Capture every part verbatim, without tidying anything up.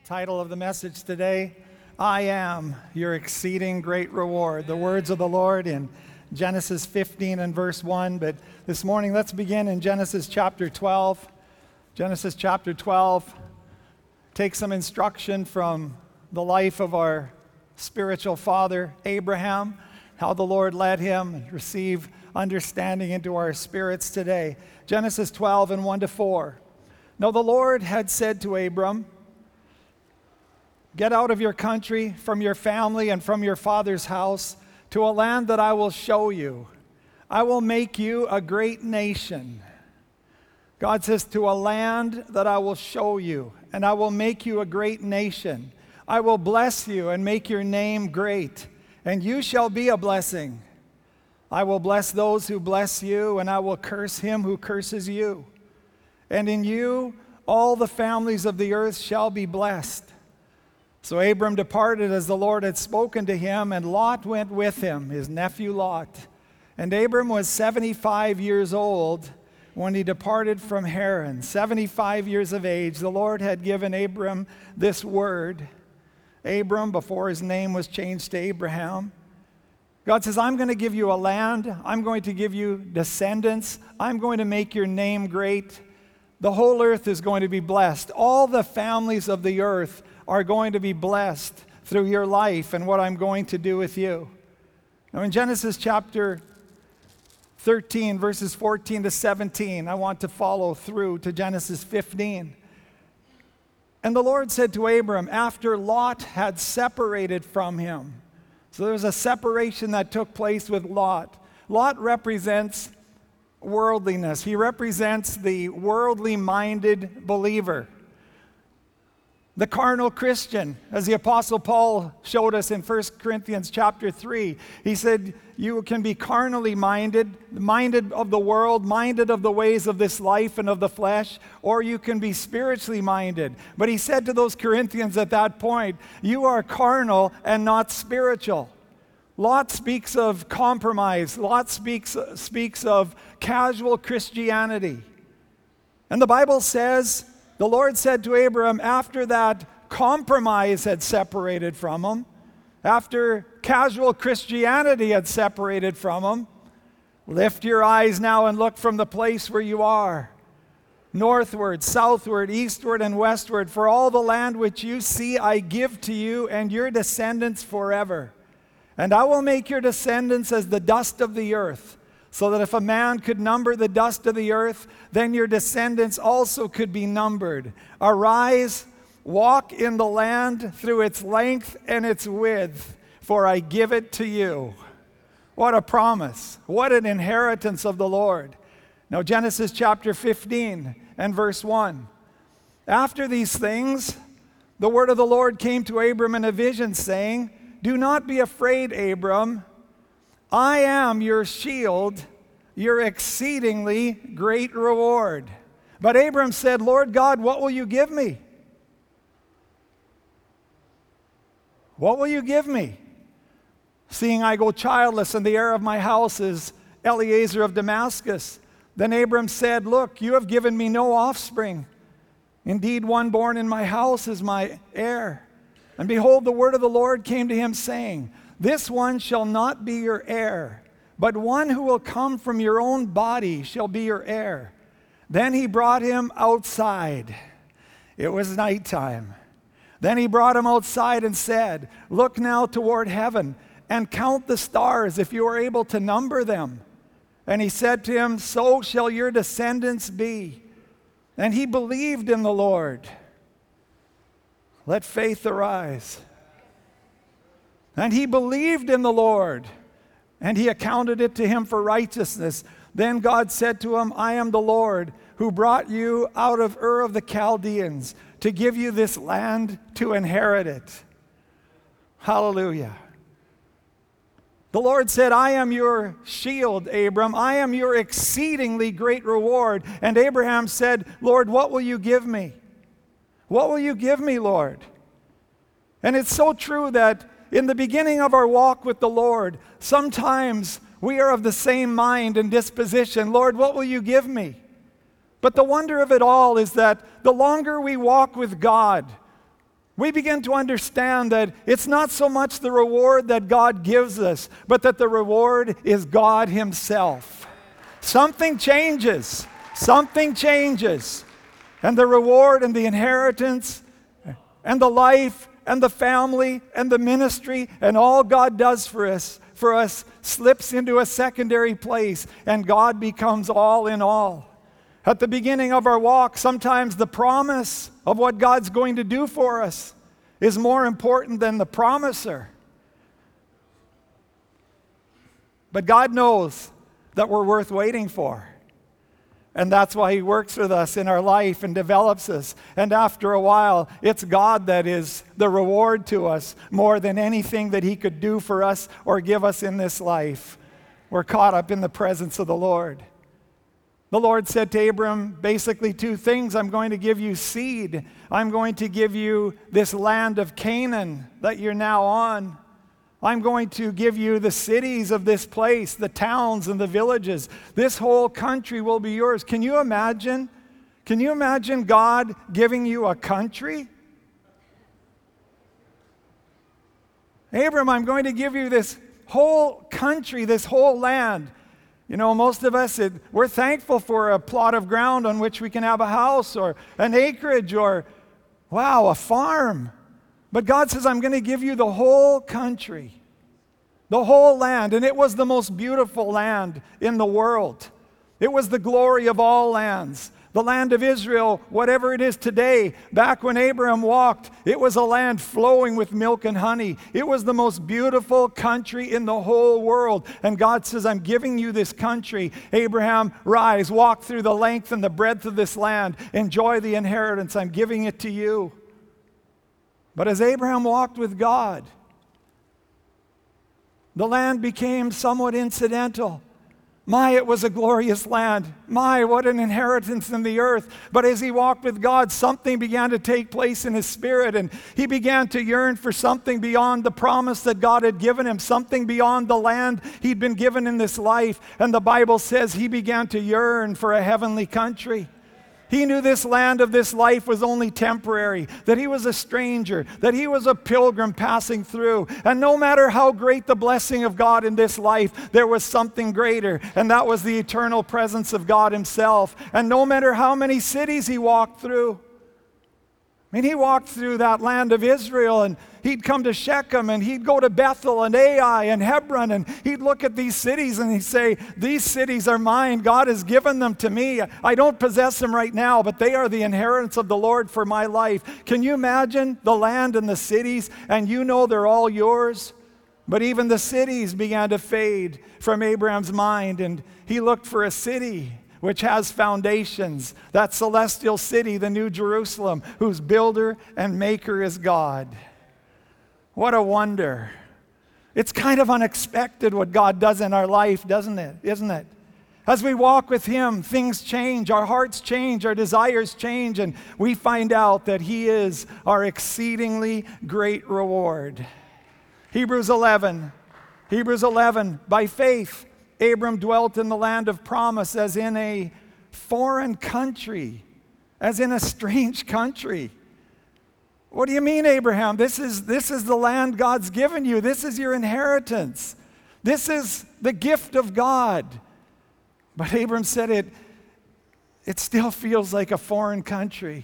Title of the message today, I am your exceeding great reward. The words of the Lord in Genesis fifteen and verse one. But this morning, let's begin in Genesis chapter twelve. Genesis chapter twelve. Take some instruction from the life of our spiritual father, Abraham, how the Lord led him, and receive understanding into our spirits today. Genesis twelve and one to four. Now the Lord had said to Abram, "Get out of your country, from your family, and from your father's house, to a land that I will show you. I will make you a great nation." God says, to a land that I will show you, and I will make you a great nation. I will bless you and make your name great, and you shall be a blessing. I will bless those who bless you, and I will curse him who curses you. And in you all the families of the earth shall be blessed. So Abram departed as the Lord had spoken to him, and Lot went with him, his nephew Lot. And Abram was seventy-five years old when he departed from Haran. seventy-five years of age. The Lord had given Abram this word. Abram, before his name was changed to Abraham. God says, I'm going to give you a land. I'm going to give you descendants. I'm going to make your name great. The whole earth is going to be blessed. All the families of the earth are going to be blessed through your life and what I'm going to do with you. Now in Genesis chapter thirteen, verses fourteen to seventeen, I want to follow through to Genesis fifteen. And the Lord said to Abram, after Lot had separated from him. So there was a separation that took place with Lot. Lot represents worldliness. He represents the worldly-minded believer. The carnal Christian, as the Apostle Paul showed us in First Corinthians chapter three. He said, you can be carnally minded, minded of the world, minded of the ways of this life and of the flesh, or you can be spiritually minded. But he said to those Corinthians at that point, you are carnal and not spiritual. Lot speaks of compromise. Lot speaks, speaks of casual Christianity. And the Bible says, the Lord said to Abram, after that compromise had separated from him, after casual Christianity had separated from him, lift your eyes now and look from the place where you are, northward, southward, eastward, and westward, for all the land which you see I give to you and your descendants forever. And I will make your descendants as the dust of the earth, so that if a man could number the dust of the earth, then your descendants also could be numbered. Arise, walk in the land through its length and its width, for I give it to you. What a promise. What an inheritance of the Lord. Now Genesis chapter fifteen and verse one. After these things, the word of the Lord came to Abram in a vision, saying, do not be afraid, Abram. I am your shield, your exceedingly great reward. But Abram said, Lord God, what will you give me? What will you give me? Seeing I go childless, and the heir of my house is Eliezer of Damascus. Then Abram said, look, you have given me no offspring. Indeed, one born in my house is my heir. And behold, the word of the Lord came to him, saying, this one shall not be your heir, but one who will come from your own body shall be your heir. Then he brought him outside. It was nighttime. Then he brought him outside and said, look now toward heaven and count the stars if you are able to number them. And he said to him, so shall your descendants be. And he believed in the Lord. Let faith arise. And he believed in the Lord, and he accounted it to him for righteousness. Then God said to him, I am the Lord who brought you out of Ur of the Chaldeans to give you this land to inherit it. Hallelujah. The Lord said, I am your shield, Abram. I am your exceedingly great reward. And Abraham said, Lord, what will you give me? What will you give me, Lord? And it's so true that in the beginning of our walk with the Lord, sometimes we are of the same mind and disposition. Lord, what will you give me? But the wonder of it all is that the longer we walk with God, we begin to understand that it's not so much the reward that God gives us, but that the reward is God Himself. Something changes. Something changes. And the reward and the inheritance and the life and the family and the ministry and all God does for us, for us slips into a secondary place, and God becomes all in all. At the beginning of our walk, sometimes the promise of what God's going to do for us is more important than the promiser. But God knows that we're worth waiting for. And that's why He works with us in our life and develops us. And after a while, it's God that is the reward to us more than anything that He could do for us or give us in this life. We're caught up in the presence of the Lord. The Lord said to Abram basically two things. I'm going to give you seed. I'm going to give you this land of Canaan that you're now on. I'm going to give you the cities of this place, the towns and the villages. This whole country will be yours. Can you imagine? Can you imagine God giving you a country? Abram, I'm going to give you this whole country, this whole land. You know, most of us, it, we're thankful for a plot of ground on which we can have a house or an acreage or, wow, a farm. But God says, I'm going to give you the whole country, the whole land. And it was the most beautiful land in the world. It was the glory of all lands. The land of Israel, whatever it is today, back when Abraham walked, it was a land flowing with milk and honey. It was the most beautiful country in the whole world. And God says, I'm giving you this country. Abraham, rise, walk through the length and the breadth of this land. Enjoy the inheritance. I'm giving it to you. But as Abraham walked with God, the land became somewhat incidental. My, it was a glorious land. My, what an inheritance in the earth. But as he walked with God, something began to take place in his spirit, and he began to yearn for something beyond the promise that God had given him, something beyond the land he'd been given in this life. And the Bible says he began to yearn for a heavenly country. He knew this land of this life was only temporary, that he was a stranger, that he was a pilgrim passing through. And no matter how great the blessing of God in this life, there was something greater, and that was the eternal presence of God Himself. And no matter how many cities he walked through, I mean, he walked through that land of Israel, and he'd come to Shechem, and he'd go to Bethel and Ai and Hebron, and he'd look at these cities and he'd say, these cities are mine. God has given them to me. I don't possess them right now, but they are the inheritance of the Lord for my life. Can you imagine the land and the cities, and you know they're all yours? But even the cities began to fade from Abraham's mind, and he looked for a city which has foundations, that celestial city, the New Jerusalem, whose builder and maker is God. What a wonder. It's kind of unexpected what God does in our life, doesn't it? Isn't it? As we walk with Him, things change, our hearts change, our desires change, and we find out that He is our exceedingly great reward. Hebrews eleven. Hebrews eleven, by faith, Abram dwelt in the land of promise as in a foreign country, as in a strange country. What do you mean, Abraham? This is, this is the land God's given you. This is your inheritance. This is the gift of God. But Abram said it, it still feels like a foreign country.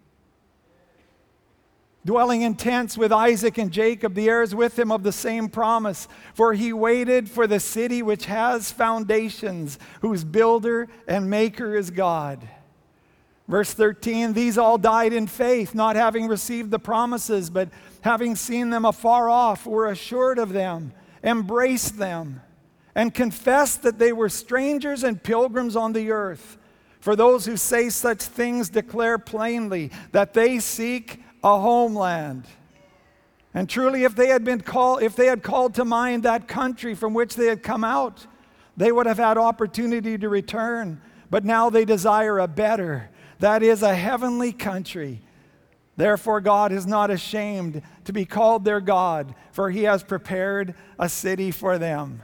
Dwelling in tents with Isaac and Jacob, the heirs with him of the same promise. For he waited for the city which has foundations, whose builder and maker is God. Verse thirteen, these all died in faith, not having received the promises, but having seen them afar off, were assured of them, embraced them, and confessed that they were strangers and pilgrims on the earth. For those who say such things declare plainly that they seek a homeland. And truly, if they had been called, if they had called to mind that country from which they had come out, they would have had opportunity to return. But now they desire a better, that is, a heavenly country. Therefore, God is not ashamed to be called their God, for He has prepared a city for them.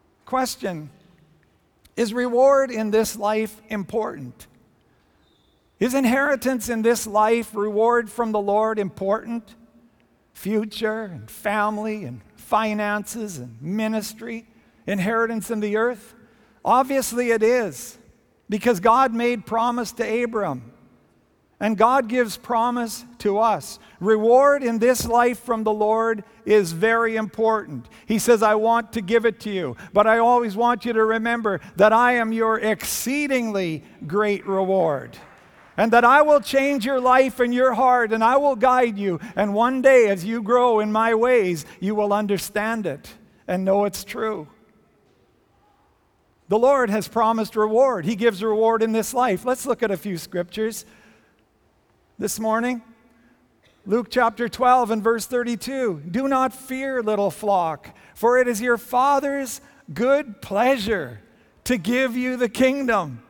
Question: is reward in this life important? Is inheritance in this life, reward from the Lord, important? Future and family and finances and ministry, inheritance in the earth? Obviously it is, because God made promise to Abram. And God gives promise to us. Reward in this life from the Lord is very important. He says, I want to give it to you, but I always want you to remember that I am your exceedingly great reward. And that I will change your life and your heart, and I will guide you. And one day, as you grow in my ways, you will understand it and know it's true. The Lord has promised reward. He gives reward in this life. Let's look at a few scriptures this morning. Luke chapter twelve and verse thirty-two. Do not fear, little flock, for it is your Father's good pleasure to give you the kingdom.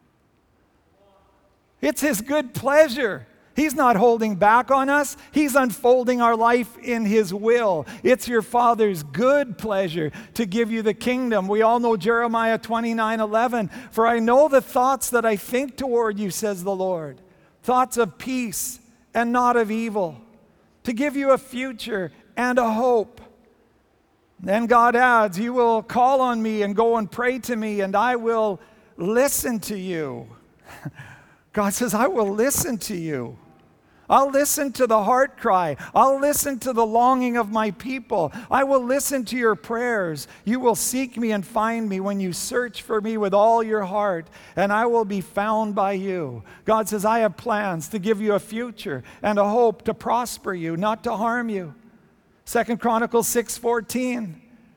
It's His good pleasure. He's not holding back on us. He's unfolding our life in His will. It's your Father's good pleasure to give you the kingdom. We all know Jeremiah twenty-nine eleven. For I know the thoughts that I think toward you, says the Lord. Thoughts of peace and not of evil, to give you a future and a hope. Then God adds, you will call on me and go and pray to me, and I will listen to you. God says, I will listen to you. I'll listen to the heart cry. I'll listen to the longing of my people. I will listen to your prayers. You will seek me and find me when you search for me with all your heart, and I will be found by you. God says, I have plans to give you a future and a hope, to prosper you, not to harm you. Second Chronicles six fourteen.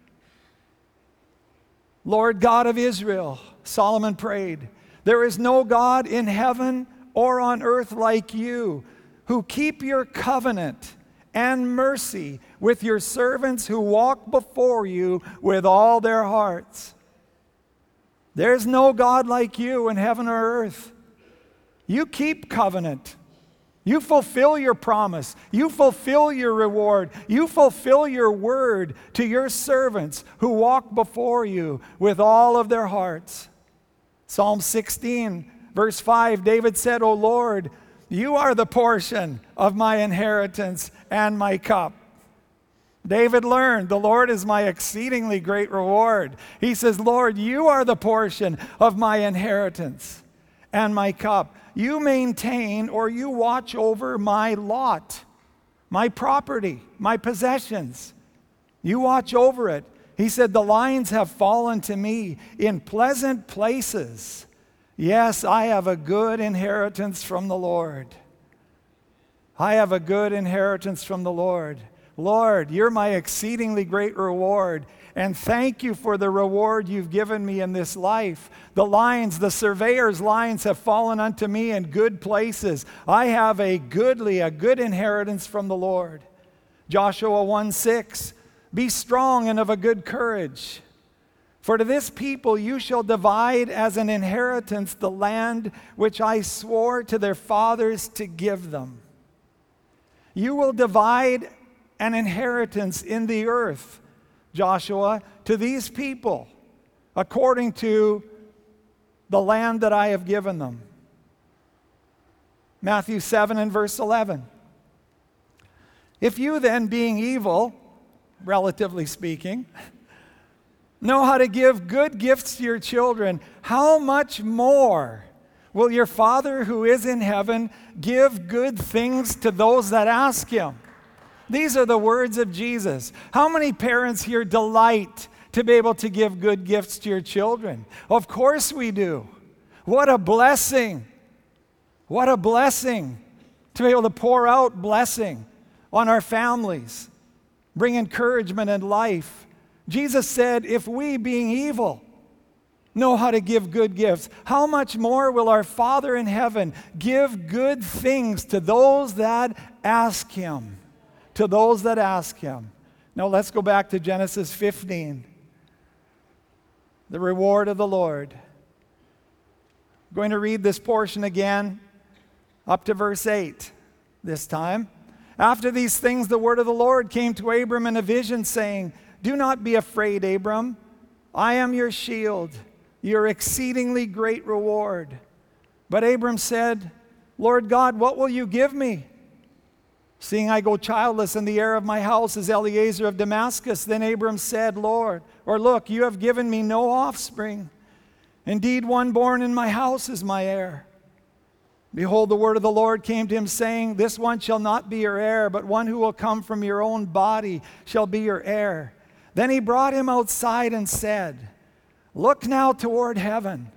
Lord God of Israel, Solomon prayed, there is no God in heaven or on earth like you, who keep your covenant and mercy with your servants who walk before you with all their hearts. There's no God like you in heaven or earth. You keep covenant. You fulfill your promise. You fulfill your reward. You fulfill your word to your servants who walk before you with all of their hearts. Psalm sixteen, verse five, David said, O Lord, you are the portion of my inheritance and my cup. David learned, the Lord is my exceedingly great reward. He says, Lord, you are the portion of my inheritance and my cup. You maintain or you watch over my lot, my property, my possessions. You watch over it. He said, the lines have fallen to me in pleasant places. Yes, I have a good inheritance from the Lord. I have a good inheritance from the Lord. Lord, you're my exceedingly great reward, and thank you for the reward you've given me in this life. The lines, the surveyor's lines have fallen unto me in good places. I have a goodly, a good inheritance from the Lord. Joshua one six, be strong and of a good courage. For to this people you shall divide as an inheritance the land which I swore to their fathers to give them. You will divide an inheritance in the earth, Joshua, to these people, according to the land that I have given them. Matthew seven and verse eleven. If you then, being evil, relatively speaking, know how to give good gifts to your children, how much more will your Father who is in heaven give good things to those that ask Him? These are the words of Jesus. How many parents here delight to be able to give good gifts to your children? Of course we do. What a blessing. What a blessing to be able to pour out blessing on our families, bring encouragement and life. Jesus said, if we, being evil, know how to give good gifts, how much more will our Father in heaven give good things to those that ask Him? To those that ask Him. Now let's go back to Genesis fifteen. The reward of the Lord. I'm going to read this portion again, up to verse eight this time. After these things, the word of the Lord came to Abram in a vision, saying, do not be afraid, Abram. I am your shield, your exceedingly great reward. But Abram said, Lord God, what will you give me? Seeing I go childless, and the heir of my house is Eliezer of Damascus. Then Abram said, Lord, or look, you have given me no offspring. Indeed, one born in my house is my heir. Behold, the word of the Lord came to him, saying, this one shall not be your heir, but one who will come from your own body shall be your heir. Then he brought him outside and said, look now toward heaven.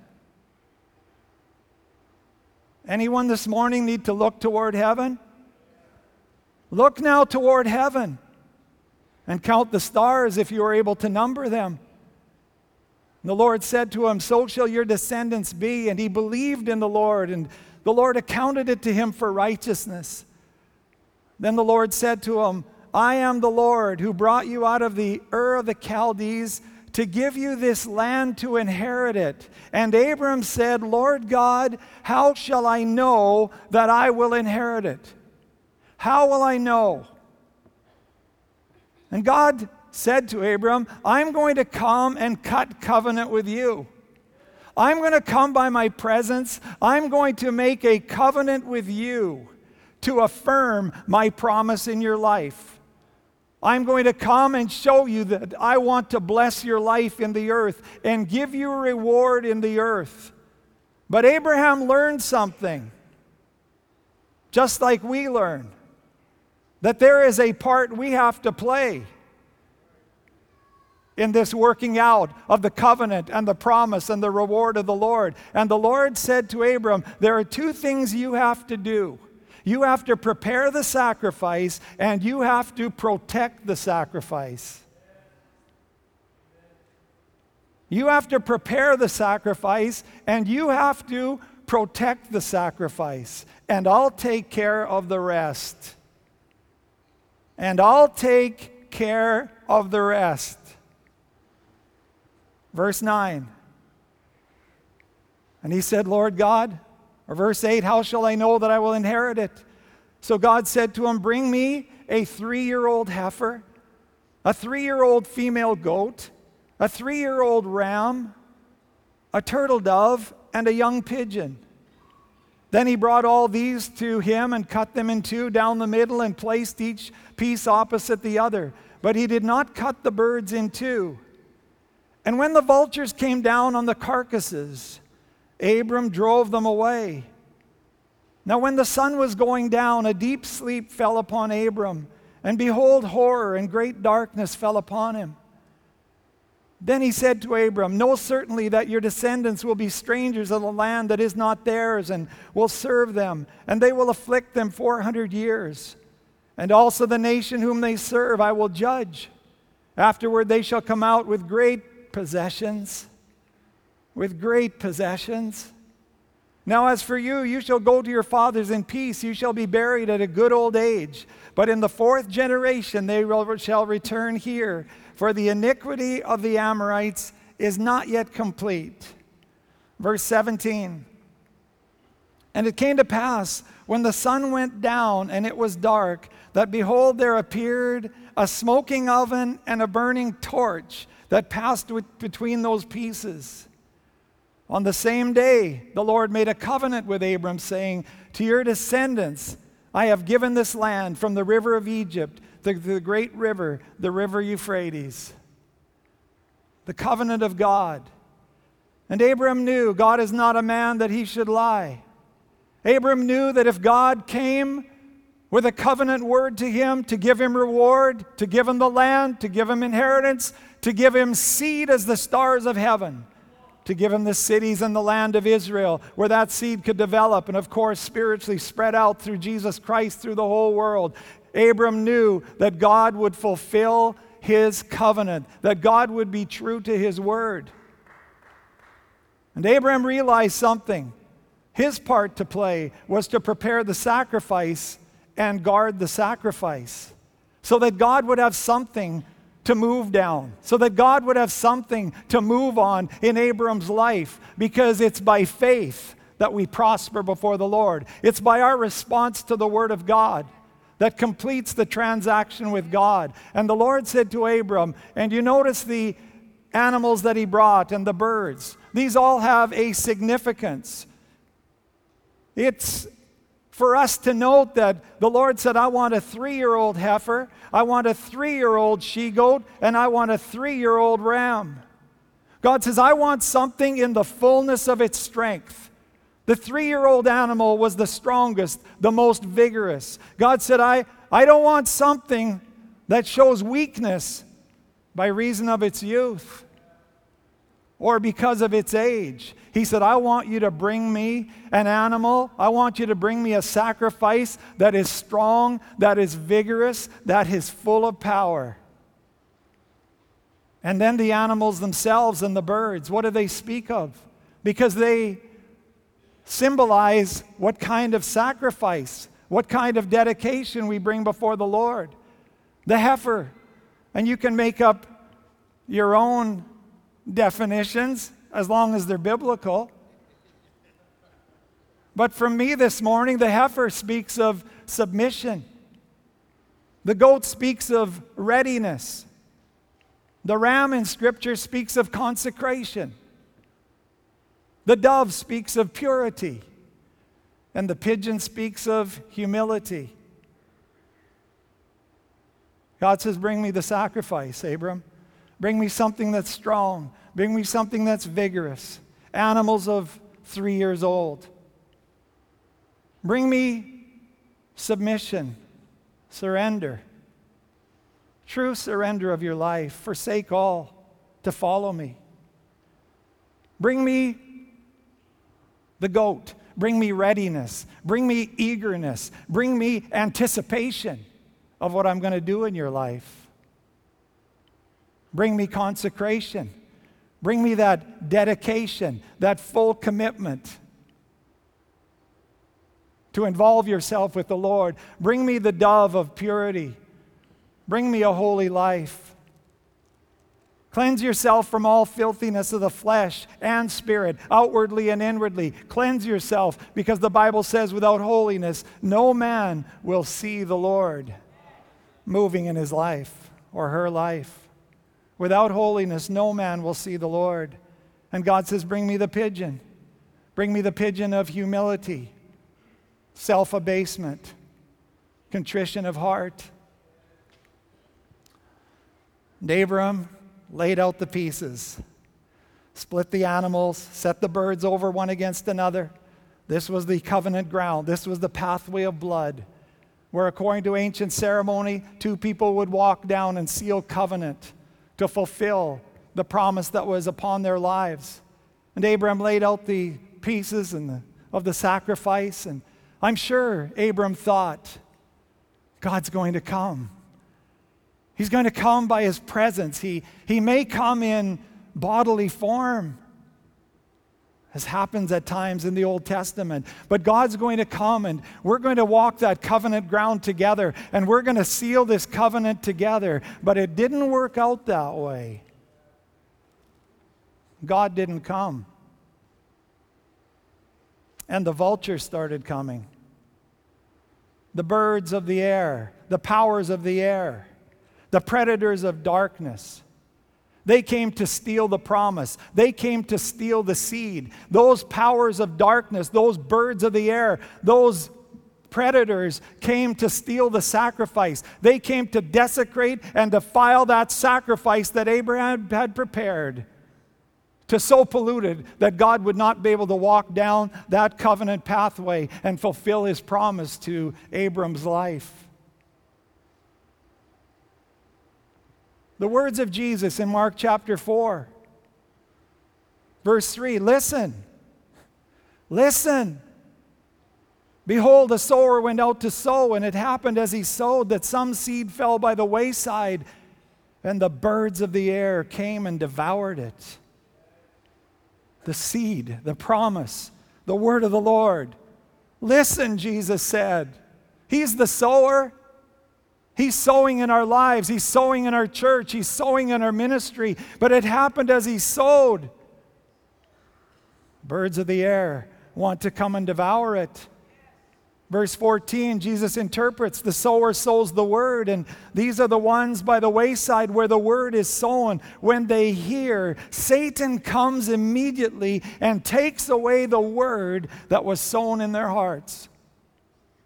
Anyone this morning need to look toward heaven? Look now toward heaven and count the stars if you are able to number them. And the Lord said to him, so shall your descendants be. And he believed in the Lord, and the Lord accounted it to him for righteousness. Then the Lord said to him, I am the Lord who brought you out of the Ur of the Chaldees to give you this land to inherit it. And Abram said, Lord God, how shall I know that I will inherit it? How will I know? And God said to Abram, I'm going to come and cut covenant with you. I'm going to come by my presence. I'm going to make a covenant with you to affirm my promise in your life. I'm going to come and show you that I want to bless your life in the earth and give you a reward in the earth. But Abraham learned something, just like we learn, that there is a part we have to play in this working out of the covenant and the promise and the reward of the Lord. And the Lord said to Abram, there are two things you have to do. You have to prepare the sacrifice, and you have to protect the sacrifice. You have to prepare the sacrifice, and you have to protect the sacrifice. And I'll take care of the rest. And I'll take care of the rest. Verse nine. And he said, Lord God, or verse eight, how shall I know that I will inherit it? So God said to him, bring me a three-year-old heifer, a three-year-old female goat, a three-year-old ram, a turtle dove, and a young pigeon. Then he brought all these to him and cut them in two down the middle and placed each piece opposite the other. But he did not cut the birds in two. And when the vultures came down on the carcasses, Abram drove them away. Now when the sun was going down, a deep sleep fell upon Abram, and behold, horror and great darkness fell upon him. Then he said to Abram, know certainly that your descendants will be strangers in a land that is not theirs, and will serve them, and they will afflict them four hundred years. And also the nation whom they serve I will judge. Afterward they shall come out with great possessions, with great possessions. Now as for you, you shall go to your fathers in peace. You shall be buried at a good old age. But in the fourth generation they will, shall return here, for the iniquity of the Amorites is not yet complete. Verse seventeen. And it came to pass, when the sun went down and it was dark, that behold, there appeared a smoking oven and a burning torch that passed between those pieces. On the same day, the Lord made a covenant with Abram, saying, to your descendants I have given this land from the river of Egypt to the great river, the river Euphrates. The covenant of God. And Abram knew God is not a man that he should lie. Abram knew that if God came with a covenant word to him to give him reward, to give him the land, to give him inheritance, to give him seed as the stars of heaven, to give him the cities and the land of Israel where that seed could develop and, of course, spiritually spread out through Jesus Christ through the whole world. Abram knew that God would fulfill his covenant, that God would be true to his word. And Abram realized something. His part to play was to prepare the sacrifice and guard the sacrifice so that God would have something to move down, so that God would have something to move on in Abram's life, because it's by faith that we prosper before the Lord. It's by our response to the Word of God that completes the transaction with God. And the Lord said to Abram, and you notice the animals that he brought and the birds, these all have a significance. It's for us to note that the Lord said, I want a three-year-old heifer, I want a three-year-old she-goat, and I want a three-year-old ram. God says, I want something in the fullness of its strength. The three-year-old animal was the strongest, the most vigorous. God said, I, I don't want something that shows weakness by reason of its youth or because of its age. He said, I want you to bring me an animal. I want you to bring me a sacrifice that is strong, that is vigorous, that is full of power. And then the animals themselves and the birds, what do they speak of? Because they symbolize what kind of sacrifice, what kind of dedication we bring before the Lord. The heifer, and you can make up your own definitions as long as they're biblical. But for me this morning, the heifer speaks of submission. The goat speaks of readiness. The ram in Scripture speaks of consecration. The dove speaks of purity. And the pigeon speaks of humility. God says, bring me the sacrifice, Abram. Bring me something that's strong. Bring me something that's vigorous. Animals of three years old. Bring me submission, surrender. True surrender of your life. Forsake all to follow me. Bring me the goat. Bring me readiness. Bring me eagerness. Bring me anticipation of what I'm going to do in your life. Bring me consecration. Bring me that dedication, that full commitment to involve yourself with the Lord. Bring me the dove of purity. Bring me a holy life. Cleanse yourself from all filthiness of the flesh and spirit, outwardly and inwardly. Cleanse yourself, because the Bible says without holiness, no man will see the Lord moving in his life or her life. Without holiness, no man will see the Lord. And God says, bring me the pigeon. Bring me the pigeon of humility, self-abasement, contrition of heart. And Abram laid out the pieces, split the animals, set the birds over one against another. This was the covenant ground. This was the pathway of blood, where according to ancient ceremony, two people would walk down and seal covenant to fulfill the promise that was upon their lives. And Abram laid out the pieces and the, of the sacrifice, and I'm sure Abram thought, God's going to come. He's going to come by his presence. He, he may come in bodily form, as happens at times in the Old Testament. But God's going to come, and we're going to walk that covenant ground together, and we're going to seal this covenant together. But it didn't work out that way. God didn't come. And the vultures started coming. The birds of the air, the powers of the air, the predators of darkness. They came to steal the promise. They came to steal the seed. Those powers of darkness, those birds of the air, those predators came to steal the sacrifice. They came to desecrate and defile that sacrifice that Abraham had prepared, to so pollute it that God would not be able to walk down that covenant pathway and fulfill his promise to Abram's life. The words of Jesus in Mark chapter four, verse three, listen, listen. Behold, the sower went out to sow, and it happened as he sowed that some seed fell by the wayside, and the birds of the air came and devoured it. The seed, the promise, the word of the Lord. Listen, Jesus said. He's the sower. He's sowing in our lives. He's sowing in our church. He's sowing in our ministry. But it happened as he sowed. Birds of the air want to come and devour it. Verse fourteen, Jesus interprets, the sower sows the word, and these are the ones by the wayside where the word is sown. When they hear, Satan comes immediately and takes away the word that was sown in their hearts.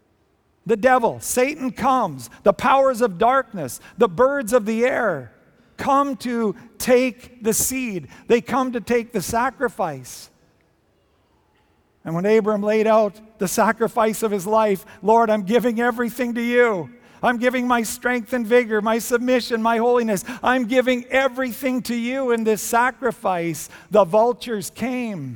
The devil, Satan comes. The powers of darkness, the birds of the air come to take the seed. They come to take the sacrifice. And when Abram laid out the sacrifice of his life, Lord, I'm giving everything to you. I'm giving my strength and vigor, my submission, my holiness. I'm giving everything to you in this sacrifice. The vultures came.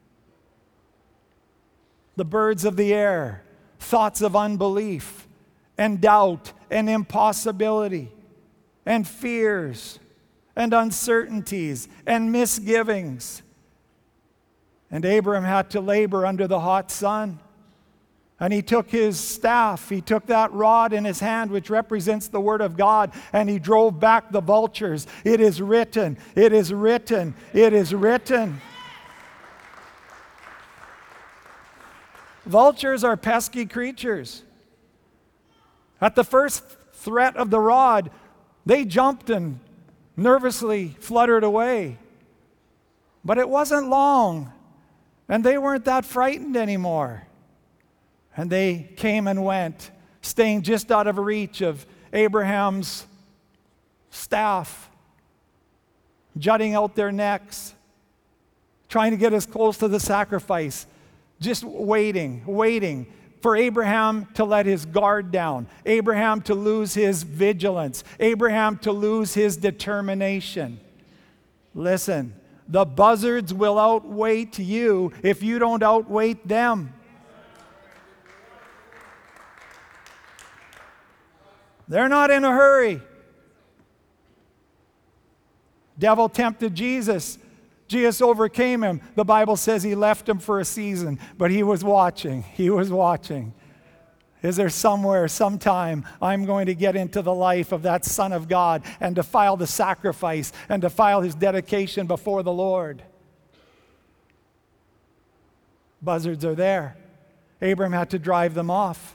The birds of the air, thoughts of unbelief and doubt and impossibility and fears and uncertainties and misgivings. And Abram had to labor under the hot sun. And he took his staff, he took that rod in his hand, which represents the Word of God, and he drove back the vultures. It is written, it is written, it is written. Vultures are pesky creatures. At the first threat of the rod, they jumped and nervously fluttered away. But it wasn't long, and they weren't that frightened anymore. And they came and went, staying just out of reach of Abraham's staff, jutting out their necks, trying to get as close to the sacrifice, just waiting, waiting for Abraham to let his guard down, Abraham to lose his vigilance, Abraham to lose his determination. Listen, the buzzards will outwait you if you don't outwait them. They're not in a hurry. Devil tempted Jesus. Jesus overcame him. The Bible says he left him for a season, but he was watching. He was watching. Is there somewhere, sometime, I'm going to get into the life of that Son of God and defile the sacrifice and defile his dedication before the Lord? Buzzards are there. Abram had to drive them off.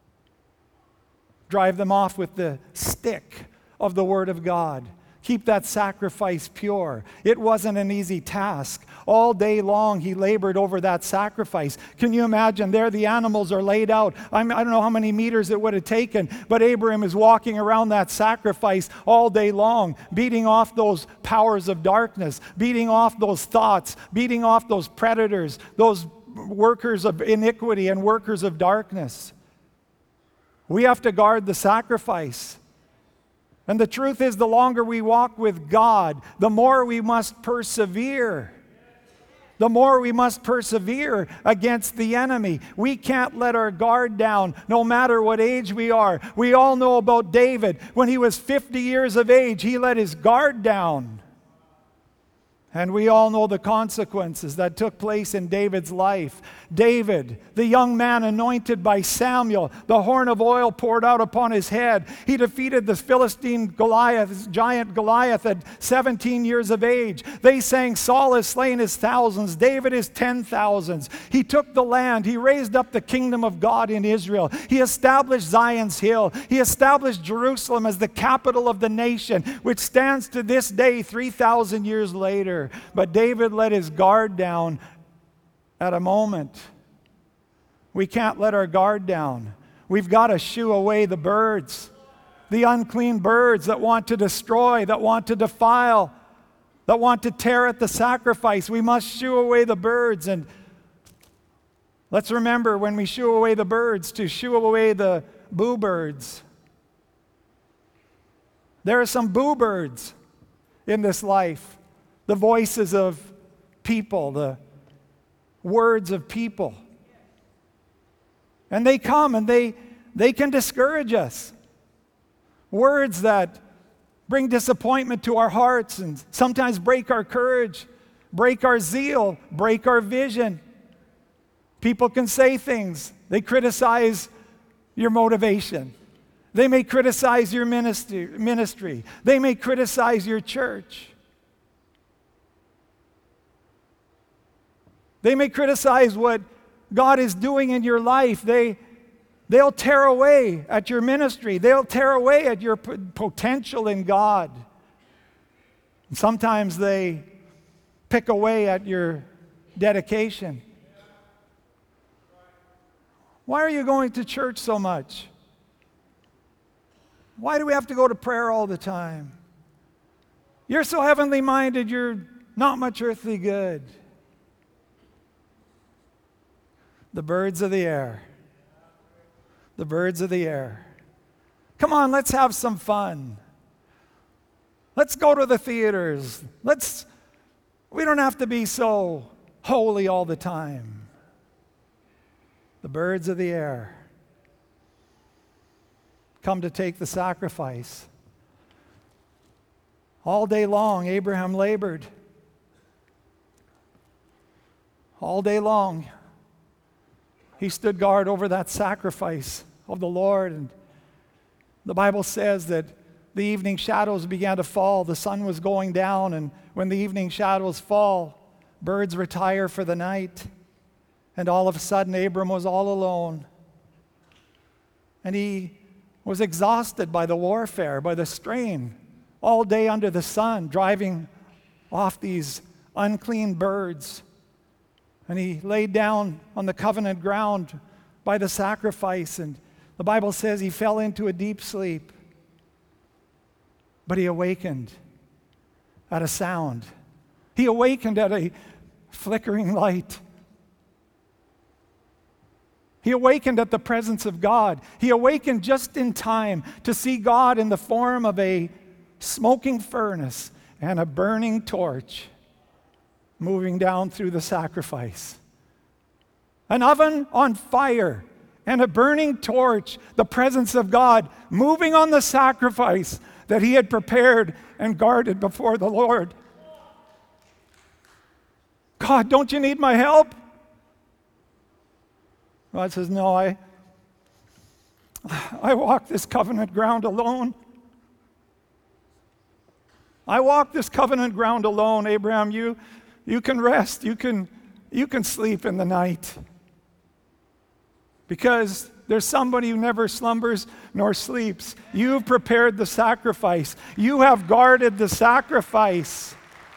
Drive them off with the stick of the Word of God. Keep that sacrifice pure. It wasn't an easy task. All day long he labored over that sacrifice. Can you imagine? There the animals are laid out. I'm, I don't know how many meters it would have taken, but Abraham is walking around that sacrifice all day long, beating off those powers of darkness, beating off those thoughts, beating off those predators, those workers of iniquity and workers of darkness. We have to guard the sacrifice. And the truth is, the longer we walk with God, the more we must persevere. The more we must persevere against the enemy. We can't let our guard down, no matter what age we are. We all know about David. When he was fifty years of age, he let his guard down. And we all know the consequences that took place in David's life. David, the young man anointed by Samuel, the horn of oil poured out upon his head. He defeated the Philistine Goliath, giant Goliath at seventeen years of age. They sang, Saul has slain his thousands, David his ten thousands. He took the land. He raised up the kingdom of God in Israel. He established Zion's hill. He established Jerusalem as the capital of the nation, which stands to this day three thousand years later. But David let his guard down at a moment. We can't let our guard down. We've got to shoo away the birds, the unclean birds that want to destroy, that want to defile, that want to tear at the sacrifice. We must shoo away the birds. And let's remember, when we shoo away the birds, to shoo away the boo birds. There are some boo birds in this life. The voices of people, the words of people. And they come and they, they can discourage us. Words that bring disappointment to our hearts and sometimes break our courage, break our zeal, break our vision. People can say things. They criticize your motivation. They may criticize your ministry. ministry. They may criticize your church. They may criticize what God is doing in your life. They, they'll tear away at your ministry. They'll tear away at your p- potential in God. And sometimes they pick away at your dedication. Why are you going to church so much? Why do we have to go to prayer all the time? You're so heavenly minded, you're not much earthly good. The birds of the air. The birds of the air. Come on, let's have some fun. Let's go to the theaters. Let's, we don't have to be so holy all the time. The birds of the air come to take the sacrifice. All day long, Abraham labored. All day long, he stood guard over that sacrifice of the Lord. And the Bible says that the evening shadows began to fall. The sun was going down, and when the evening shadows fall, birds retire for the night. And all of a sudden, Abram was all alone. And he was exhausted by the warfare, by the strain, all day under the sun, driving off these unclean birds. And he laid down on the covenant ground by the sacrifice, and the Bible says he fell into a deep sleep. But he awakened at a sound. He awakened at a flickering light. He awakened at the presence of God. He awakened just in time to see God in the form of a smoking furnace and a burning torch moving down through the sacrifice. An oven on fire and a burning torch, the presence of God moving on the sacrifice that he had prepared and guarded before the Lord. God, don't you need my help? God says, no, I, I walk this covenant ground alone. I walk this covenant ground alone, Abraham. You, you can rest. You can, you can sleep in the night. Because there's somebody who never slumbers nor sleeps. You've prepared the sacrifice. You have guarded the sacrifice.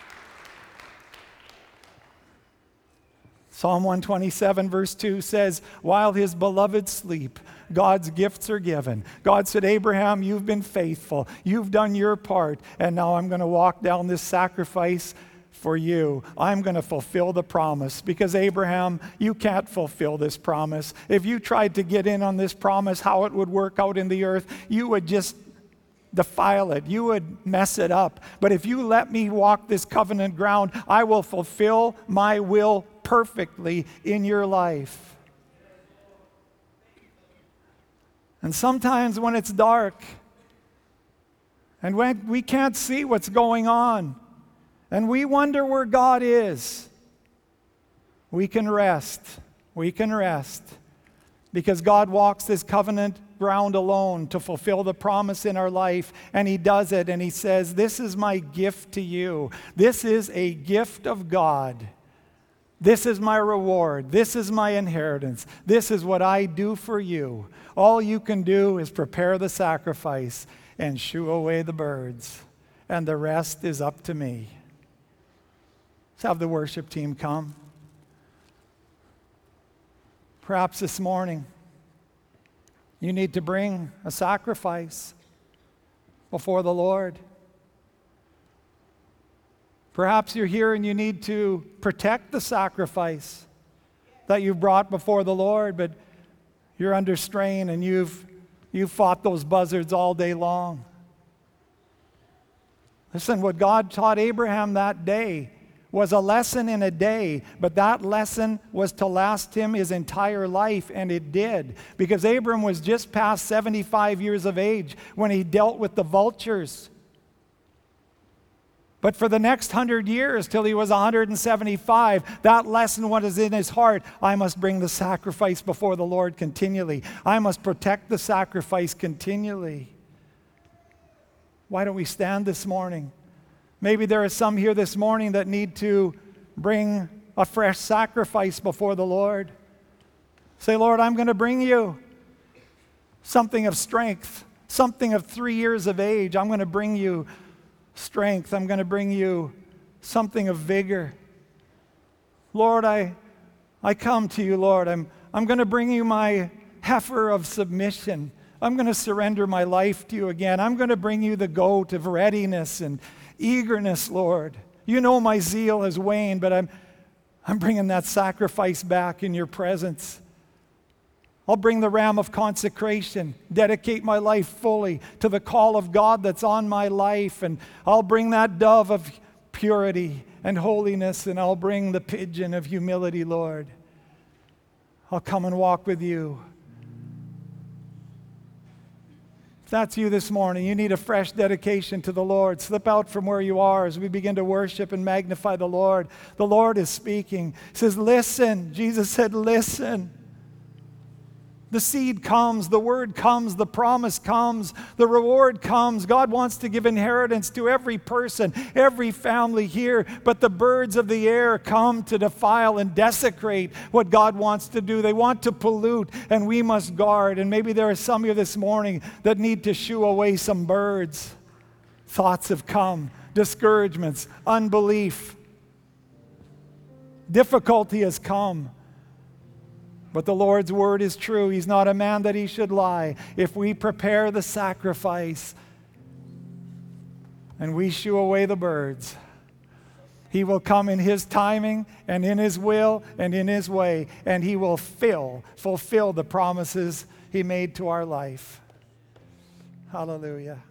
Psalm one twenty-seven verse two says, while his beloved sleep, God's gifts are given. God said, Abraham, you've been faithful. You've done your part. And now I'm going to walk down this sacrifice for you. I'm going to fulfill the promise. Because Abraham, you can't fulfill this promise. If you tried to get in on this promise, how it would work out in the earth, you would just defile it. You would mess it up. But if you let me walk this covenant ground, I will fulfill my will perfectly in your life. And sometimes when it's dark and when we can't see what's going on and we wonder where God is, we can rest. We can rest because God walks this covenant ground alone to fulfill the promise in our life, and he does it, and he says, this is my gift to you. This is a gift of God. This is my reward. This is my inheritance. This is what I do for you. All you can do is prepare the sacrifice and shoo away the birds, and the rest is up to me. Let's have the worship team come. Perhaps this morning, you need to bring a sacrifice before the Lord. Perhaps you're here and you need to protect the sacrifice that you've brought before the Lord, but you're under strain and you've, you've fought those buzzards all day long. Listen, what God taught Abraham that day was a lesson in a day, but that lesson was to last him his entire life, and it did. Because Abram was just past seventy-five years of age when he dealt with the vultures. But for the next hundred years, till he was one hundred seventy-five, that lesson was in his heart. I must bring the sacrifice before the Lord continually. I must protect the sacrifice continually. Why don't we stand this morning? Maybe there are some here this morning that need to bring a fresh sacrifice before the Lord. Say, Lord, I'm going to bring you something of strength, something of three years of age. I'm going to bring you strength. I'm going to bring you something of vigor. Lord, I, I come to you, Lord. I'm, I'm going to bring you my, heifer of submission. I'm going to surrender my life to you again. I'm going to bring you the goat of readiness and eagerness, Lord. You know my zeal has waned, but I'm, I'm bringing that sacrifice back in your presence. I'll bring the ram of consecration, dedicate my life fully to the call of God that's on my life, and I'll bring that dove of purity and holiness, and I'll bring the pigeon of humility, Lord. I'll come and walk with you. If that's you this morning, you need a fresh dedication to the Lord. Slip out from where you are as we begin to worship and magnify the Lord. The Lord is speaking. He says, listen. Jesus said, listen. The seed comes, the word comes, the promise comes, the reward comes. God wants to give inheritance to every person, every family here, but the birds of the air come to defile and desecrate what God wants to do. They want to pollute, and we must guard. And maybe there are some of you this morning that need to shoo away some birds. Thoughts have come, discouragements, unbelief. Difficulty has come. But the Lord's word is true. He's not a man that he should lie. If we prepare the sacrifice and we shoo away the birds, he will come in his timing and in his will and in his way, and he will fill, fulfill the promises he made to our life. Hallelujah.